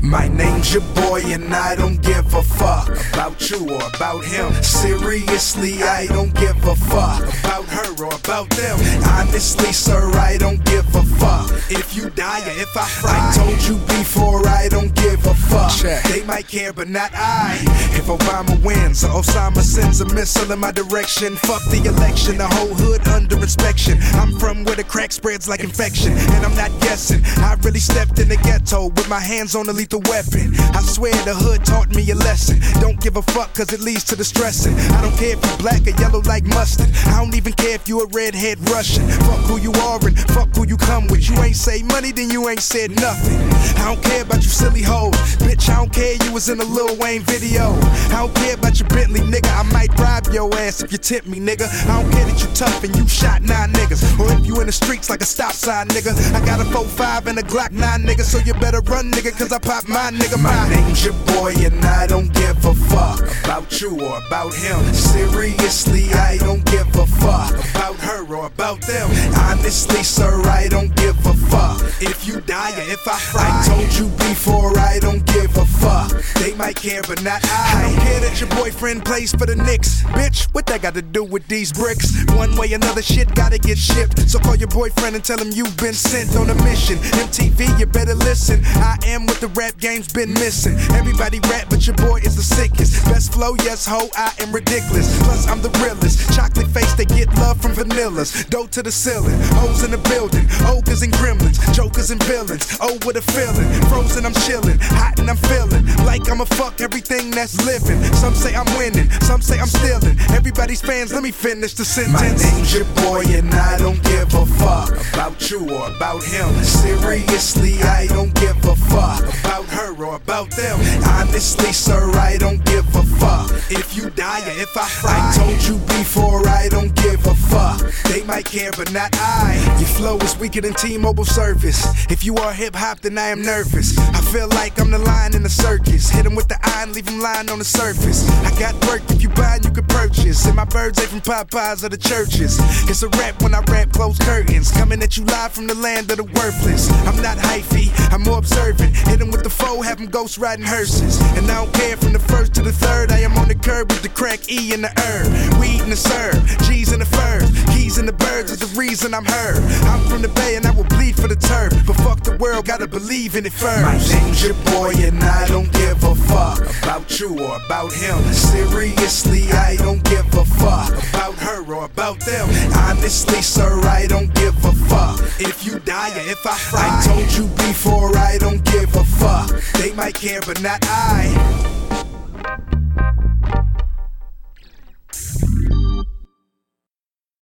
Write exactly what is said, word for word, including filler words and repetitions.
My name's your boy and I don't give a fuck about you or about him. Seriously, I don't give a fuck about her or about them. Honestly, sir, I don't give a fuck if you die or if I fry. I told you before, I don't give a fuck. Check. They might care, but not I. If Obama wins or Osama sends a missile in my direction, fuck the election, the whole hood under inspection. I'm from where the crack spreads like infection, and I'm not guessing. I really stepped in the ghetto with my hands on a lethal weapon. I swear the hood taught me a lesson. Don't give a fuck cause it leads to the stressing. I don't care if you're black or yellow like mustard. I don't even care if you a redhead Russian. Fuck who you are and fuck who you come with. You ain't say money, then you ain't said nothing. I don't care about you silly hoes. Bitch, I don't care you was in a Lil Wayne video. I don't care about your Bentley, nigga. I might rob your ass if you tempt me, nigga. I don't care that you tough and you shot nine niggas, or if you in the streets like a stop sign, nigga. I got a four five and a Glock nine, nigga, so you better run, nigga, cause I pop my nigga. My name's your boy and I don't give a fuck about you or about him. Seriously, I don't give a fuck about her or about them. Honestly, sir, I don't give a fuck if you die or if I fry. I told you before, I don't give a fuck. They might care, but not I. I don't care that your boyfriend plays for the Knicks. Bitch, what that got to do with these bricks? One way or another, shit gotta get shipped. So call your boyfriend and tell him you've been sent on a mission. M T V, you better listen. I am what the rap game's been missing. Everybody rap, but your boy is the sickest. Best flow, yes, ho, I am ridiculous. Plus, I'm the realest. Chocolate face, they get love from vanillas. Dough to the ceiling, hoes in the building. Ogres and gremlins, jokers and villains. Oh, what a feeling. Frozen, I'm chilling. Hot and I'm feeling like I'ma fuck everything that's living. Some say I'm winning, some say I'm stealing. Everybody's fans, let me finish the sentence. My name's your boy and I don't give a fuck about you or about him. Seriously, I don't give a fuck about her or about them. Honestly, sir, I don't give a fuck if you die or if I fry. I told you before, I don't give a fuck. They might care, but not I. Your flow is weaker than T-Mobile service. If you are hip-hop, then I am nervous. I feel like I'm the lion in the circus. Hit him with the eye and leave him lying on the surface. I got work, if you buy, you can purchase. And my birds ain't from Popeyes or the churches. It's a rap when I rap, close curtains. Coming at you live from the land of the worthless. I'm not hyphy, I'm more observant. Hit him with the foe, have him ghost riding hearses. And I don't care from the first to the third. I am on the curb with the crack E and the herb. Weed and the serve, G's and the furs. Keys and the birds is the reason I'm heard. I'm from the Bay and I will bleed for the turf. But fuck the world, gotta believe in it first. My name's your boy and I don't give a fuck about you or about him. Seriously, I don't give a fuck about her or about them. Honestly, sir, I don't give a fuck if you die or if I fry. I told you before, I don't give a fuck. They might care, but not I.